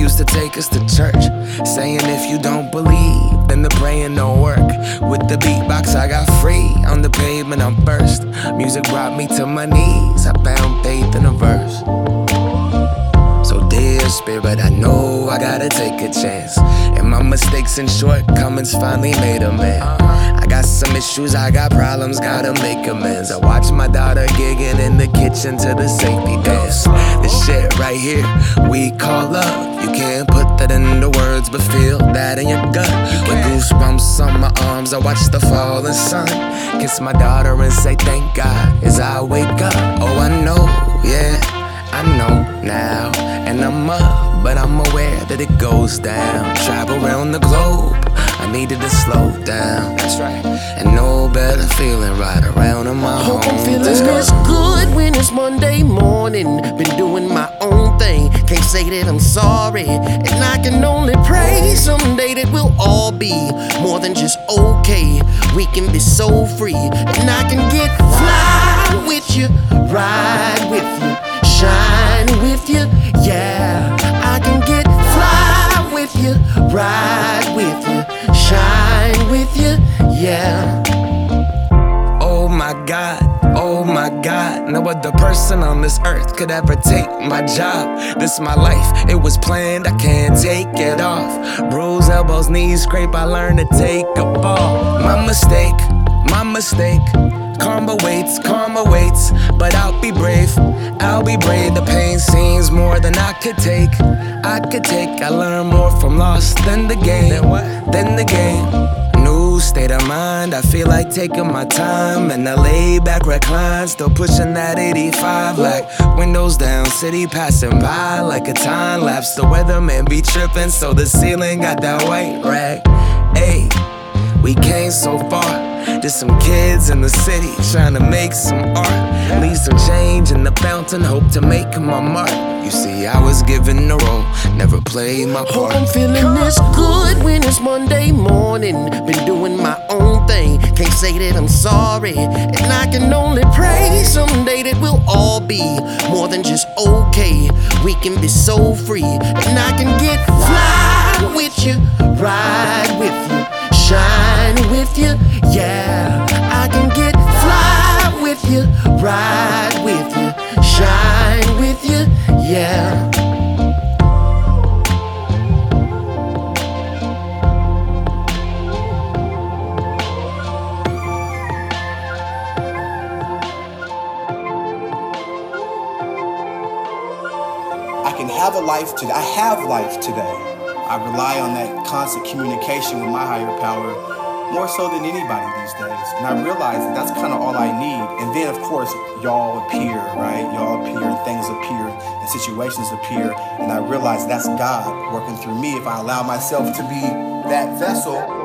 used to take us to church, saying if you don't believe, then the praying don't work. With the beatbox I got free, on the pavement I'm first. Music brought me to my knees, I found faith in a verse. So dear spirit, I know I gotta take a chance, and my mistakes and shortcomings finally made a man. I got some issues, I got problems, gotta make amends. I watch my daughter gigging in the kitchen to the safety dance. This shit right here, we call love. You can't put that into words, but feel that in your gut. With goosebumps on my arms, I watch the falling sun. Kiss my daughter and say thank God as I wake up. Oh, I know, yeah, I know now. And I'm up, but I'm aware that it goes down. Travel around the globe, I needed to slow down. That's right. And no better feeling right around in my home. I'm feeling this good when it's Monday morning. Been doing my own thing, can't say that I'm sorry. And I can only pray someday that we'll all be more than just okay. We can be so free, and I can get fly with you, ride with you, shine with you, yeah. I can get fly with you, ride with you, shine with you, yeah. Oh my God, no other person on this earth could ever take my job. This my life, it was planned, I can't take it off. Bruise elbows, knees scrape, I learned to take a fall. My mistake, karma waits, but I'll be brave. The pain seems more than I could take. I learn more from loss than the game. New state of mind, I feel like taking my time. And I lay back, recline, still pushing that 85. Like windows down, city passing by like a time lapse. The weatherman be tripping, so the ceiling got that white rag. Ayy, we came so far. Just some kids in the city trying to make some art. Leave some change in the fountain, hope to make my mark. You see, I was given the role, never played my part. I'm feeling this good when it's Monday morning. Been doing my own thing, can't say that I'm sorry. And I can only pray someday that we'll all be more than just okay. We can be so free, and I can get fly with you, ride with you, shine with you, yeah. I can get fly with you, ride with you, shine with you, yeah. I can have a life today. I have life today. I rely on that constant communication with my higher power more so than anybody these days. And I realize that that's kind of all I need. And then, of course, y'all appear, right? Y'all appear, and things appear, and situations appear. And I realize that's God working through me if I allow myself to be that vessel.